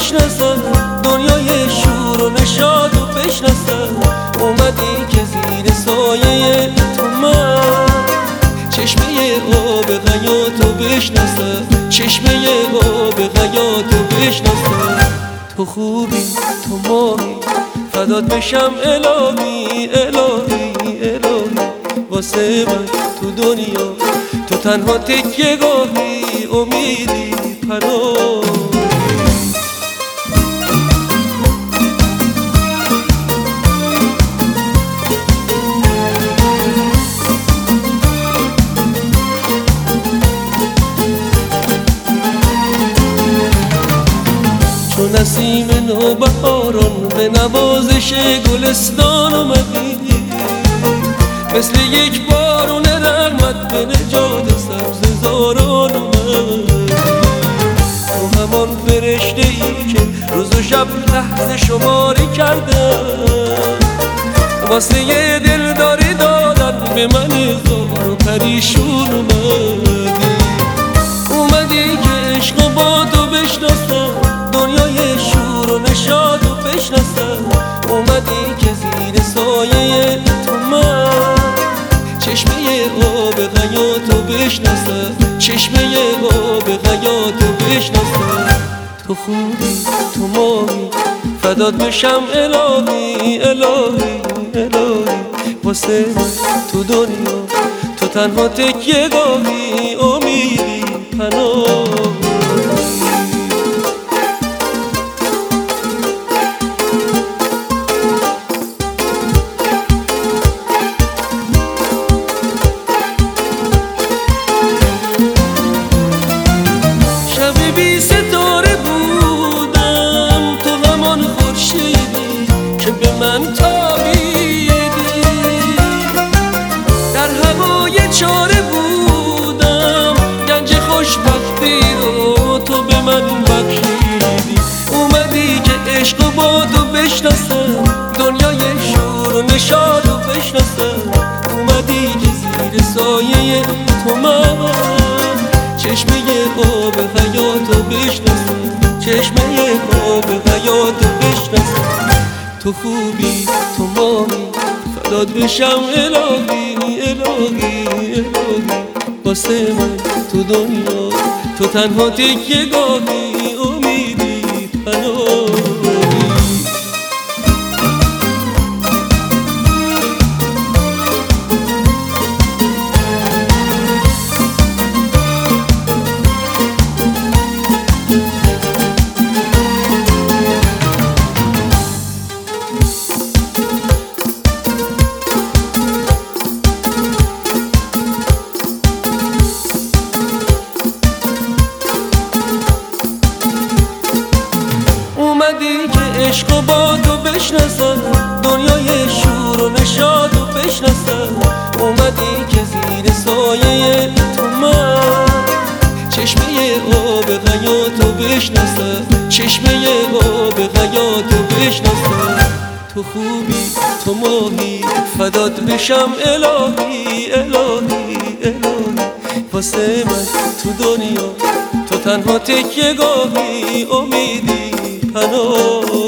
بشناسم، دنیای شور و نشاط و بشناسم. اومدی که زیر سایه تو من چشمه آب حیاتو بشناسم، چشمه آب حیاتو بشناسم. تو خوبی تو ماهی فدات بشم الهی الهی الهی. واسه من تو دنیا تو تنها تکیه گاهی، امیدی پناهی. چون نسیم نوبهاران به نوازش گلستان اومدی، مثل یک بارون رحمت به نجات سبززاران اومدی. تو همان فرشته ای که روز و شب لحظه شماری کردن، واسه یه دلداری دادن به من زار و پریشون اومدی که عشق و با تو بشناسم، دنیای شور و نشاط و بشناسم. اومدی که زیر سایه تو من چشمه آب حیاتو بشناسم، چشمه آب حیاتو بشناسم. تو خوبی تو ماهی فدات بشم الهی الهی الهی. واسه من تو دنیا تو تنها تکیه گاهی، امیدی پناهی. شب بی ستاره بودم، تو همان خورشیدی که به من تابیدی. در هوای چاره بودم، گنج خوشبختی رو تو به من بخشیدی. اومدی که عشق و با تو بشناسم، دنیای شور و نشاط و بشناسم. اومدی که زیر سایه تو من چشمه آب حیاتو بشناسم، چشمه آب حیاتو بشناسم. تو خوبی تو ماهی فدات بشم الهی الهی الهی. واسه من تو دنیا تو تنها تکیه گاهی، امیدی پناهی. اومدی که عشق و با تو بشناسم، دنیای شور و نشاط و بشناسم. اومدی که زیر سایه تو من چشمه آب حیاتو بشناسم، چشمه آب حیاتو بشناسم. تو خوبی تو ماهی فدات بشم الهی الهی الهی. واسه من تو دنیا تو تنها تکیه گاهی، امیدی پناهی.